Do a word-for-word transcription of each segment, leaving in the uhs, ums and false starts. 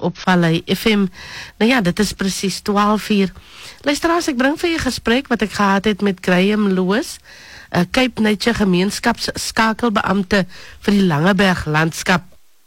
op Vallei F M. Nou ja, dit is precies twaalf uur. Luisteraars, ek bring vir jy gesprek wat ek gehad het met Graham Loos, uh, Cape Nature gemeenskapsskakelbeampte vir die Langeberg landskap.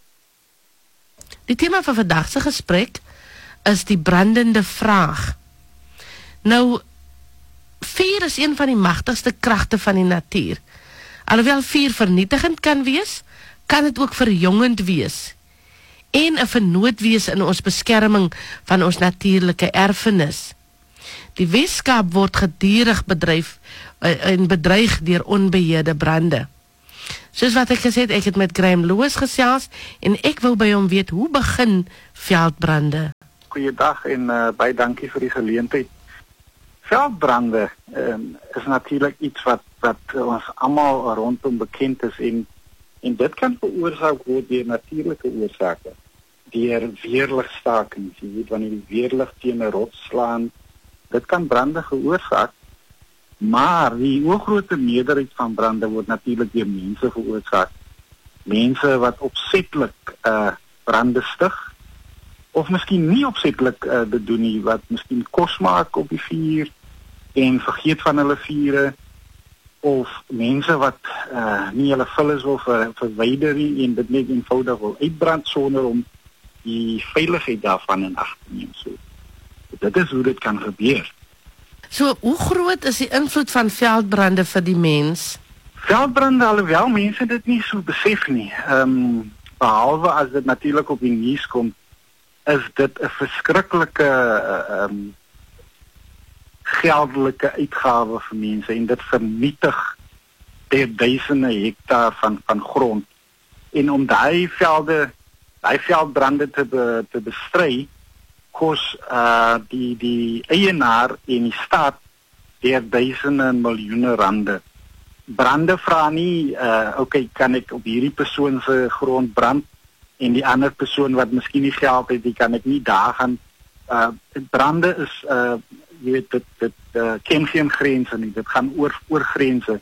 Die thema van vandagse gesprek is die brandende vraag. Nou, vuur is een van die magtigste kragte van die natuur. Alhoewel vuur vernietigend kan wees, kan het ook verjongend wees en 'n vernoot wees in ons beskerming van ons natuurlike erfenis. Die Weskaap word gedurig bedryf uh, en bedreig deur onbeheerde brande. Soos wat ek gesê het, ek het met Graham Loos gesels en ek wil by hom weet, hoe begin veldbrande? Goeiedag en uh, baie dankie vir die geleentheid. Veldbrande uh, is natuurlik iets wat, wat ons almal rondom bekend is en, en dit kan veroorsaak word deur natuurlike oorsake, deur weerligstakings, jy weet, wanneer die weerlig teen 'n rots slaan, dit kan brande veroorsaak, maar die oorgrootste meerderheid van brande word natuurlik deur mense veroorsaak. Mense wat opsetlik uh, brande stig, of miskien nie opsetlik uh, dit doen nie, wat miskien kos maak op die vuur en vergeet van hulle vure, of mense wat uh, nie hulle vullis wil ver, verwyder nie en dit net eenvoudig wil uitbrand sonder om die veiligheid daarvan in ag te neem. So, dit is hoe dit kan gebeur. So, hoe groot is die invloed van veldbrande vir die mens? Veldbrande, alhoewel mense dit nie so besef nie, um, behalwe as dit natuurlik op die nuus kom, is dit 'n verskriklike uh, um, geldelike uitgawe vir mense en dit vernietig deur duisende hektaar van, van grond. En om daai velde, daai veldbrande te, be, te bestry, kos uh, die, die eienaar en die staat deur duisende miljoene rande. Brande vra nie, uh, oké, okay, kan ek op hierdie persoon se grond brand en die ander persoon wat miskien nie geld het, die kan ek nie daar gaan. Uh, brande is, uh, jy weet, dit, dit uh, ken geen grense nie, dit gaan oor, oor grense.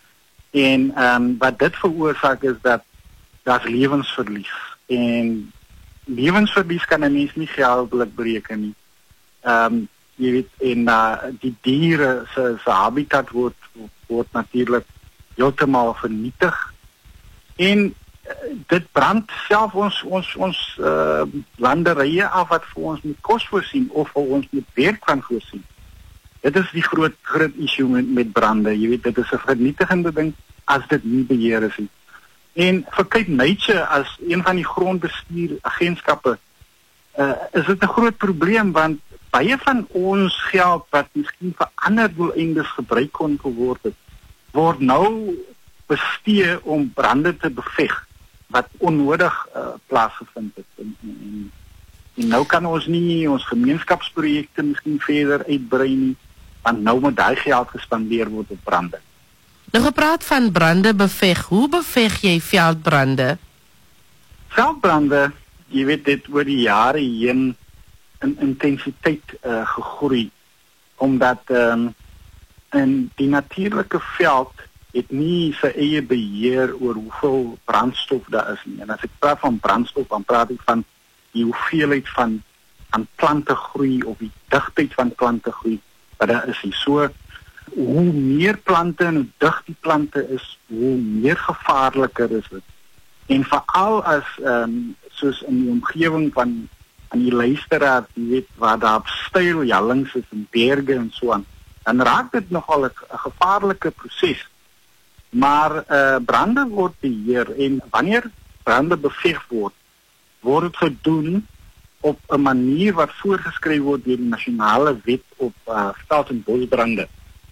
En um, wat dit veroorsaak is dat daar's lewensverlies. En lewensverlies kan 'n mens nie geldelik bereken nie. Um, jy weet, en uh, die diere se se habitat word word natuurlik heeltemal vernietig. En uh, dit brand self ons ons ons uh, landerye af wat vir ons met kos voorsien of vir ons met werk kan voorsien. Dit is die groot groot issue met, met brande. Jy weet, dit is 'n vernietigende ding as dit nie beheer is nie. En vir Cape Nature as een van die grondbestuuragentskappe uh, is dit 'n groot probleem want baie van ons geld wat miskien vir ander doeleindes gebruik kon geword het, word nou bestee om brande te beveg wat onnodig uh, plaasgevind het. En, en, en nou kan ons nie ons gemeenskapsprojekte miskien verder uitbrei nie, want nou moet daai geld gespandeer word op brande. Nou gepraat van brande beveg, hoe beveg jy veldbrande? Veldbrande, jy weet dit oor die jare heen in intensiteit uh, gegroei, omdat um, in die natuurlike veld het nie sy eie beheer oor hoeveel brandstof daar is nie. En as ek praat van brandstof, dan praat ek van die hoeveelheid van aan plante groei of die digtheid van plante groei wat daar is nie. So, hoe meer plante en hoe dig die plante is, hoe meer gevaarliker is dit. En veral as, um, soos in die omgewing van aan die luisteraar, jy weet, waar daar styl, jallings is en berge en so aan, dan raak dit nogal 'n gevaarlike proses. Maar uh, brande word beheer en wanneer brande beveg word, word het gedoen op 'n manier wat voorgeskryf word deur die nasionale wet op uh, veld- en bosbrande.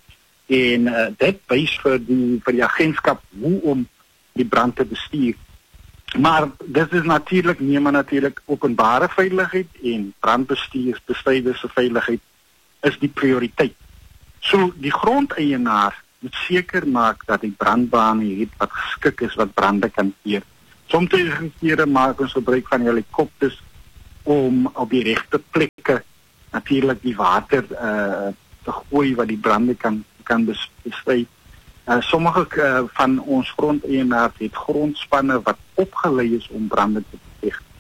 En uh, dit wys vir die vir die agentskap hoe om die brand te bestuur. Maar dit is natuurlik nie maar natuurlik openbare veiligheid en brandbestuur, bestryders se veiligheid is die prioriteit. So die grondeienaar moet seker maak dat die brandbane het wat geskik is wat brande kan keer. Soms kere maak ons gebruik van helikopters om op die regte plekke natuurlik die water uh, te gooi wat die brande kan kan bestry. Uh, sommige uh, van ons grondeienaars het grondspanne wat opgelei is om brande te beveg.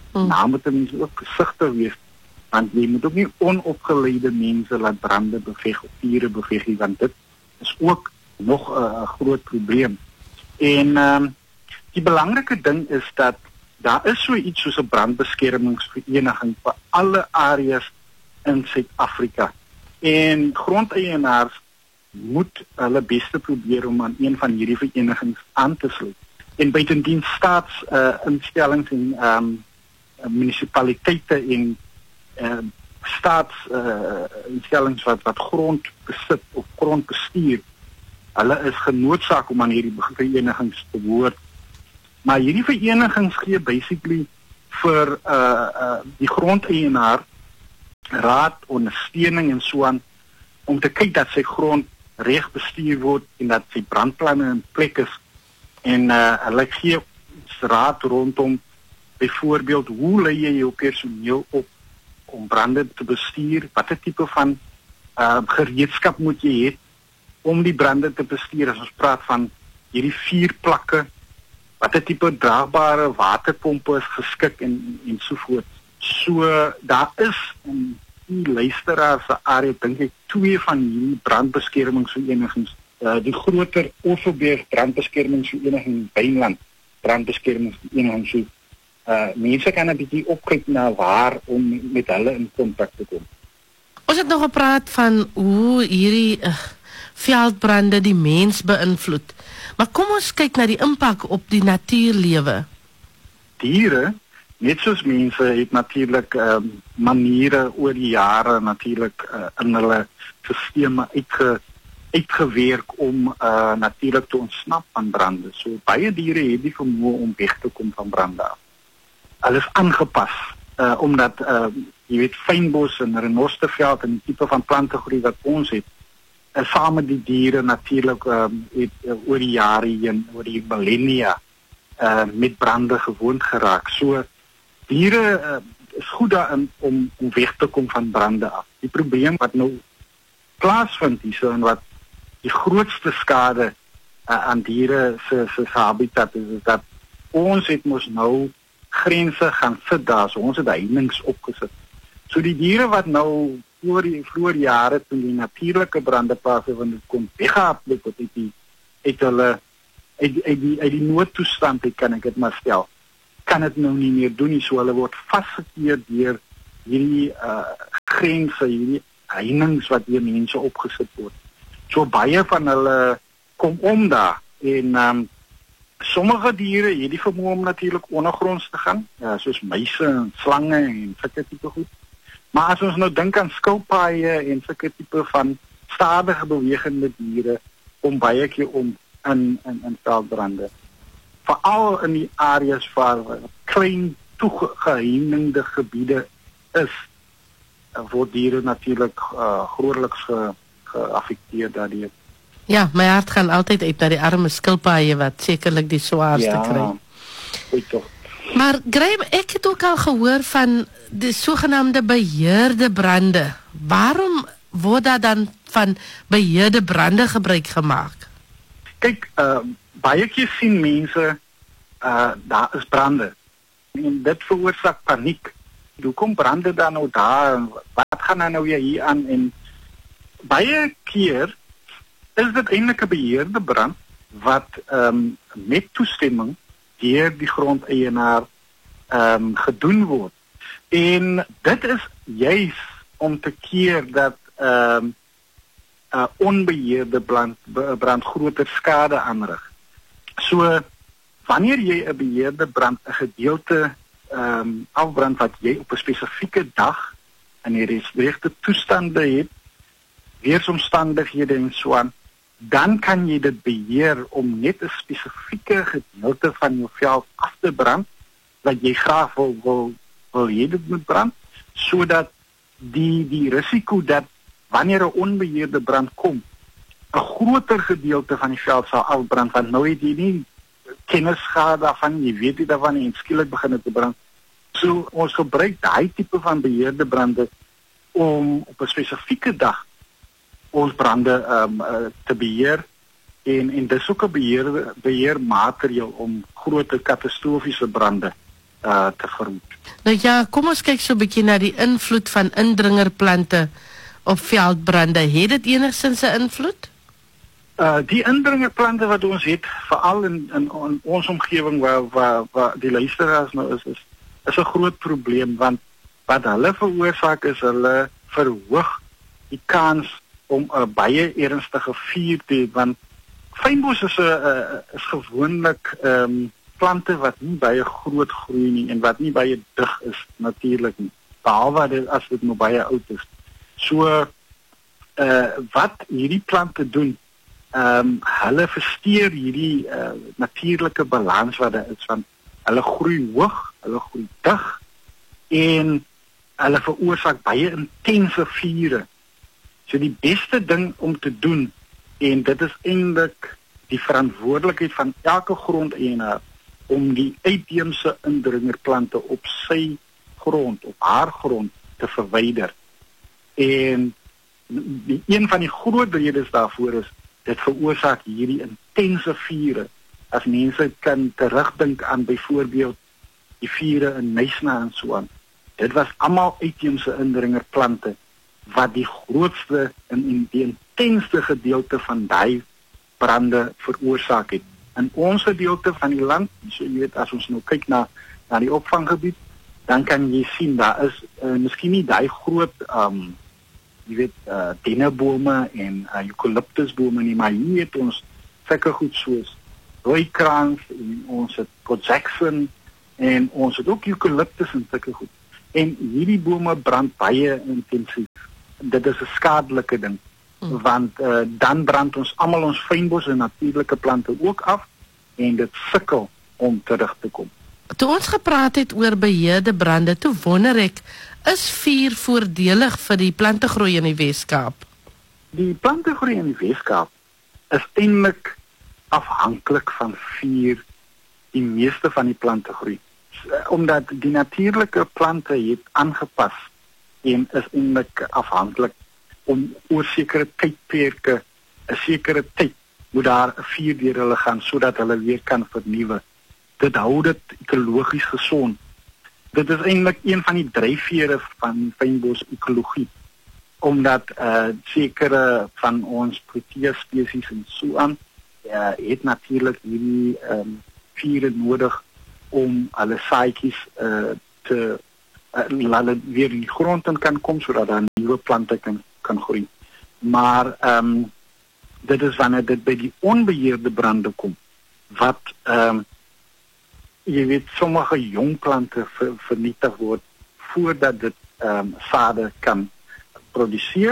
Hmm. Nou moet mense ook versigtig wees, want jy moet ook nie onopgeleide mense laat brande beveg of vure beveg nie, want dit is ook nog 'n uh, groot probleem. En um, die belangrike ding is dat daar is so iets soos 'n brandbeskermingsvereniging vir alle areas in Suid-Afrika. En grondeienaars moet hulle beste probeer om aan een van hierdie verenigings aan te sluit. En buitendien staats uh, instellings en um, munisipaliteite en uh, staats uh, instellings wat, wat grond besit of grond bestuur, hulle is genoodsaak om aan hierdie verenigings te behoort. Maar hierdie verenigings gee basically vir uh, uh, die grondeienaar raad, ondersteuning en so aan, om te kyk dat sy grond reg bestuur word en dat sy brandplanne in plek is. En uh, hulle gee raad rondom byvoorbeeld hoe lei jy jou personeel op om brande te bestuur, watter tipe van uh, gereedskap moet jy hê om die brande te bestuur, as ons praat van hierdie vuurplakke, watter tipe draagbare waterpompe is geskik en, en sovoort. So, daar is in die luisteraars se area, dink ek, twee van hierdie brandbeskermingsverenigings. Uh, die groter Oeverberg brandbeskermingsvereniging, Bynland brandbeskermingsvereniging. So, uh, mense kan 'n bietjie opkyk na waar om met hulle in kontak te kom. Ons het nog gepraat van hoe hierdie uh, veldbrande die mens beïnvloed. Maar kom ons kyk na die impak op die natuurlewe. Diere, net soos mense, het natuurlik um, maniere oor die jare natuurlik uh, in hulle sisteme uitge, uitgewerk om uh, natuurlik te ontsnap van brande. So baie diere het die vermoë om weg te kom van brande af. Hulle is aangepas uh, omdat uh, jy weet fynbos en renosterveld en die tipe van plantegroei wat ons het, en saam met die diere natuurlik um, het uh, oor die jare heen, oor die millennia uh, met brande gewoond geraak. So diere uh, is goed daarin om, om weg te kom van brande af. Die probleem wat nou plaasvind hierso en wat die grootste skade uh, aan diere se se habitat is, is dat ons het mos nou grense gaan sit daar, so ons het heininge opgesit. So die diere wat nou oor die vroeë jare toe die natuurlike brande plaasvind het kon weghardloop het die uit hulle uit die, uit die, uit die noodtoestand, kan ek dit maar stel, kan dit nou nie meer doen nie, so hulle word vasgekeer deur hierdie uh, grense, hierdie heininge wat deur mense opgesit word. So baie van hulle kom om daar en um, sommige diere het die vermoë om natuurlik ondergronds te gaan, ja, soos muise en slange en sulke tipe goed. Maar as ons nou dink aan skilpaaie en sulke tipe van stadige bewegende diere, kom baie keer om in in in veldbrande. Veral in die areas waar klein toegeheininge gebiede is, word diere natuurlik uh, grootliks ge, geaffekteer daardeur. Ja, my hart gaan altyd uit na die arme skilpaaie wat sekerlik die swaarste ja, kry. Ja, toch. Maar Graham, ek het ook al gehoor van die sogenaamde beheerde brande. Waarom word daar dan van beheerde brande gebruik gemaak? Kyk, uh, baie keer sien mense, uh, daar is brande. En dit veroorsaak paniek. Hoe kom brande dan nou daar? Wat gaan dan nou weer hier aan? En baie keer is dit eintlik 'n beheerde brand wat um, met toestemming deur die grondeienaar um, gedoen word. En dit is juis om te keer dat um, uh, onbeheerde brand, brand groter skade aanrig. So, wanneer jy 'n beheerde brand, 'n gedeelte um, afbrand wat jy op 'n spesifieke dag in die regte toestande het, weersomstandighede en so aan, dan kan jy dit beheer om net 'n spesifieke gedeelte van jou veld af te brand, wat jy graag wil, wil, wil jy dit moet brand, sodat die, die risiko dat wanneer 'n onbeheerde brand kom, 'n groter gedeelte van die veld sal afbrand, want nou het jy nie kennis gehad daarvan, jy weet nie daarvan en skielik begin het te brand. So ons gebruik daai tipe van beheerde brande om op 'n spesifieke dag ons brande um, uh, te beheer en en dis ook 'n beheer beheermateriaal om groot katastrofiese brande uh, te verhoed. Nou ja, kom ons kyk so 'n bietjie na die invloed van indringerplante op veldbrande. Het dit enigstens 'n invloed? Uh, die indringerplante wat ons het, veral in, in, in ons omgewing waar, waar, waar die luisteraars nou is, is, is 'n groot probleem, want wat hulle veroorsaak is, hulle verhoog die kans om 'n uh, baie ernstige vuur te hê, want fynbos is 'n uh, is gewoonlik um, plante wat nie baie groot groei nie en wat nie baie dig is natuurlik nie, behalwe dit as dit nou baie oud is. So uh, wat hierdie plante doen, um, hulle versteur hierdie uh, natuurlike balans wat daar is, van hulle groei hoog, hulle groei dig en hulle veroorsaak baie intense vure. So die beste ding om te doen, en dit is eintlik die verantwoordelikheid van elke grondeienaar, om die uitheemse indringerplante op sy grond, op haar grond, te verwyder. En die, een van die groot redes daarvoor is, dit veroorsaak hierdie intense vure. As mense kan terugdink aan byvoorbeeld die vure in Nysna en so aan. Dit was almal uitheemse indringerplante wat die grootste en die intensste gedeelte van daai brande veroorsaak het. In ons gedeelte van die land, so jy weet, as ons nou kyk na na die opvanggebied, dan kan jy sien daar is uh, miskien nie daai groot um jy weet uh, dennebome en uh, eucalyptusbome nie, maar hier het ons sulke goed soos rooikrans en ons het Port Jackson en ons het ook eucalyptus en sulke goed. En hierdie bome brand baie intensief. Dit is 'n skadelike ding, hmm. want uh, dan brand ons almal ons fynbos en natuurlike plante ook af en dit sukkel om terug te kom. Toe ons gepraat het oor beheerde brande, toe wonder ek, is vuur voordelig vir die plantegroei in die Weskaap? Die plantegroei in die Weskaap is eintlik afhanklik van vuur, die meeste van die plantegroei. Omdat die natuurlike plante het aangepas en is eintlik afhanklik om oor sekere tydperke, 'n sekere tyd moet daar 'n vuur deur hulle gaan sodat hulle weer kan vernuwe. Dit hou dit ekologies gesond. Dit is eintlik een van die dryfvere van fynbos ekologie, omdat uh, sekere van ons protea spesies en so aan uh, het natuurlik hierdie um, vure nodig om hulle saadjies uh, te uh, laat hulle weer in die grond in kan kom sodat daar nuwe plante kan kan groei. Maar ehm um, dit is wanneer dit by die onbeheerde brande kom wat ehm um, jy weet sommige jong plante ver, vernietig word voordat dit ehm um, sade kan produseer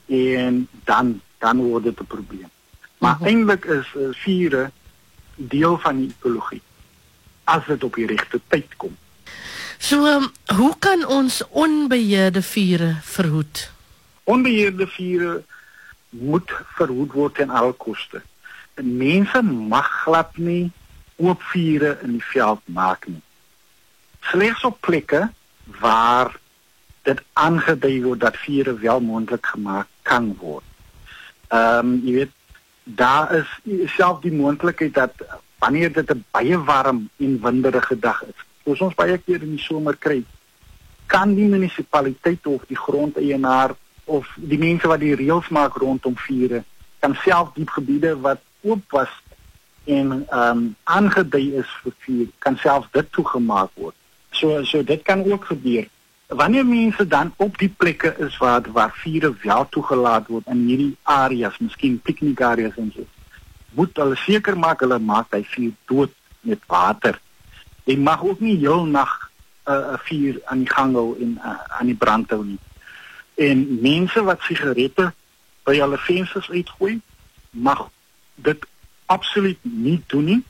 en dan dan word dit 'n probleem. Maar uh-huh. eintlik is uh, vure deel van die ekologie as dit op die regte tyd kom. So, um, hoe kan ons onbeheerde vure verhoed? Onbeheerde vure moet verhoed word ten alle koste. En mense mag glad nie oop vure in die veld maak nie. Slegs op plekke waar dit aangedui word dat vure wel moontlik gemaak kan word. Ehm um, jy weet, daar is self die moontlikheid dat wanneer dit 'n baie warm en winderige dag is, soos ons baie keer in die somer kry, kan die munisipaliteit of die grondeienaar of die mense wat die reëls maak rondom vure, kan self die gebiede wat oop was en ehm um, aangedui is vir vuur, kan self dit toegemaak word. So so dit kan ook gebeur. Wanneer mense dan op die plekke is waar waar vure wel toegelaat word in hierdie areas, miskien piknikareas en so, moet hulle seker maak hulle maak hy vuur dood met water. Jy mag ook nie heel nag 'n uh, vuur aan die gang hou en uh, aan die brand hou nie. En mense wat sigarette by hulle vensters uitgooi, mag dit absoluut nie doen nie.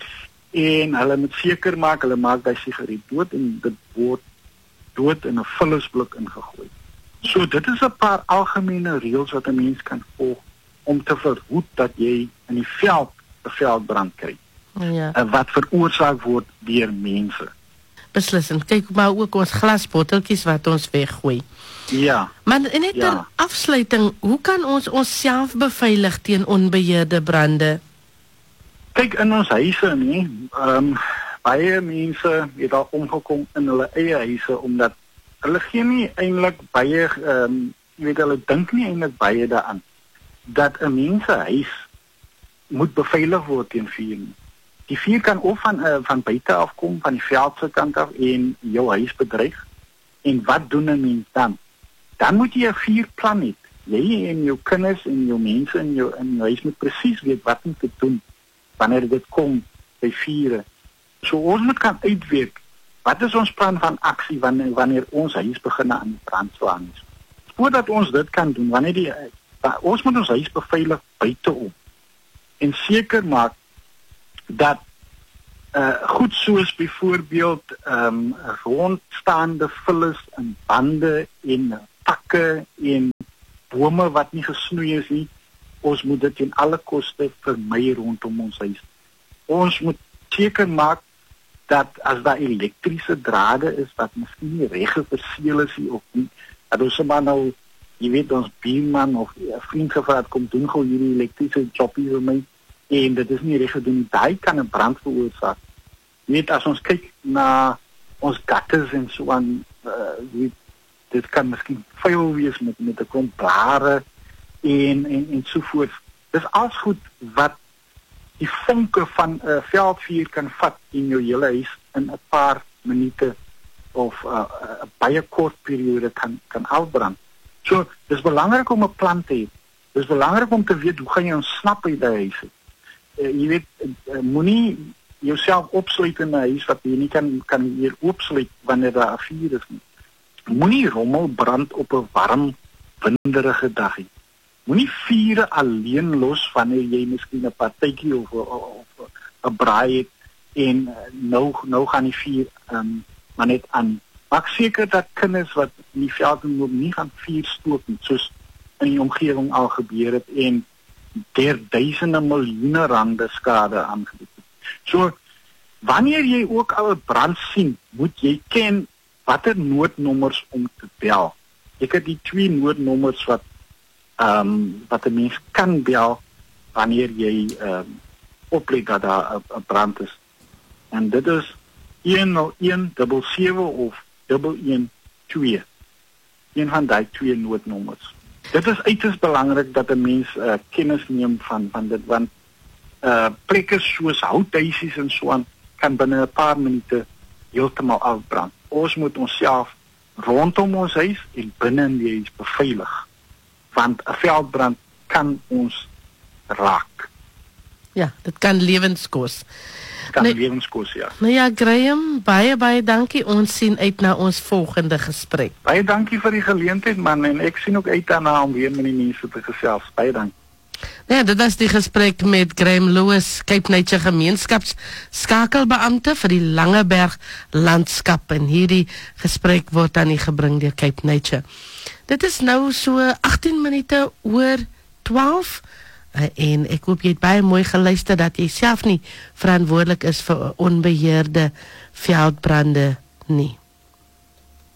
En hulle moet seker maak hulle maak daai sigaret dood en dit word dood in 'n vullisblik ingegooi. So dit is 'n paar algemene reëls wat 'n mens kan volg om te verhoed dat jy in die veld 'n veldbrand kry. Ja. Wat veroorsaak word deur mense. Beslis, en kyk maar ook ons glasbotteltjies wat ons weggooi. Ja. Maar net ter ja. afsluiting, hoe kan ons onsself beveilig teen onbeheerde brande? Kyk, in ons huise nie, ehm um, baie mense het al omgekom in hulle eie huise omdat hulle gee nie eintlik baie ehm um, jy weet hulle dink nie eintlik baie daaraan dat 'n mens se huis moet beveilig word teen vuur. Die vuur kan of van uh, van buite af kom, van die veld se kant af en jou huis bedreig. En wat doen 'n mens dan? Dan moet jy 'n vuurplan hê. Jy en jou kinders en jou mense in jou in jou huis moet presies weet wat om te doen wanneer dit kom by vure. So ons moet kan uitwerk wat is ons plan van aksie wanneer wanneer ons huis begin aan brand slaan. Voordat ons dit kan doen, wanneer die ons moet ons huis beveilig buiteom en seker maak dat uh, goed soos byvoorbeeld um, rondstaande vullis en bande en takke en bome wat nie gesnoei is nie, ons moet dit in alle koste vermy rondom ons huis. Ons moet seker maak dat as daar elektriese drade is wat miskien nie reg verseël is nie of nie, dat ons maar nou, jy weet, ons buurman of 'n vriend gevraat kom doen gou hierdie elektriese jobbie vir my en dit is nie reg gedoen nie, daai kan 'n brand veroorsaak. Jy weet, as ons kyk na ons gutters en so aan, uh, weet, dit kan miskien vuil wees met met 'n klomp blare en en en so voort. Dis alles goed wat die vonke van 'n uh, veldvuur kan vat in jou hele huis in 'n paar minute of 'n uh, uh, baie kort periode kan kan afbrand. So, dis belangrik om 'n plan te hê. Dis belangrik om te weet hoe gaan jy ontsnap uit die huis. Uh, jy weet, uh, moenie jouself opsluit in 'n huis wat jy nie kan kan weer oopsluit wanneer daar 'n vuur is nie. Moenie rommel brand op 'n warm, winderige dag nie. Moenie vure alleen los wanneer jy miskien 'n partytjie of 'n braai het en nou nou gaan die vuur um, maar net aan. Maak seker dat kinders wat in die veld loop nie gaan vuur stook nie, soos in die omgewing al gebeur het en der duisende miljoene rande skade aangedoen. So wanneer jy ook al 'n brand sien, moet jy ken watter noodnommers om te bel. Ek het die twee noodnommers wat ehm um, wat 'n mens kan bel wanneer jy ehm um, oplet dat daar 'n brand is. En dit is een nul een sewe sewe of een een twee. Een van daai twee noodnommers. Dit is uiters belangrik dat 'n mens uh, kennis neem van van dit want uh plekke soos houthuisies en so aan kan binne 'n paar minute heeltemal afbrand. Ons moet onsself rondom ons huis en binne in die huis beveilig. Want 'n veldbrand kan ons raak. Ja, dit kan lewens kos. Kan nee, lewens kos, ja. Nou ja, Graham, baie baie dankie. Ons sien uit na ons volgende gesprek. Baie dankie vir die geleentheid man en ek sien ook uit daarna om weer met die mense te gesels. Baie dankie. Ja, dit was die gesprek met Graham Lewis, Cape Nature Gemeenskaps skakelbeampte vir die Langeberg landskap en hierdie gesprek word aan u gebring deur Cape Nature. Dit is nou so agttien minute oor twaalf uh, en ek hoop jy het baie mooi geluister dat jy self nie verantwoordelik is vir onbeheerde veldbrande nie.